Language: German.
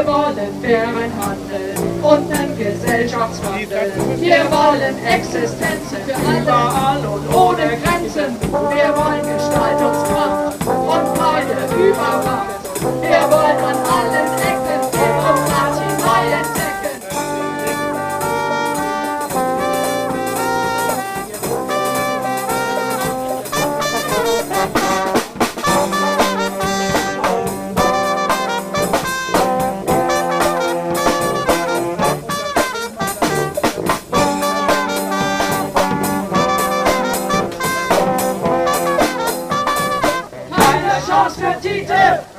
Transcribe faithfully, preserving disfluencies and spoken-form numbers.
wollen fairen Handel und einen Gesellschaftswandel. Wir wollen Existenzen für alle, überall und ohne Grenzen. Wir wollen Gestaltungskraft und keine Übermacht. Wir wollen an allen Ecken Demokratie neu entdecken. Keine Chance für Tite!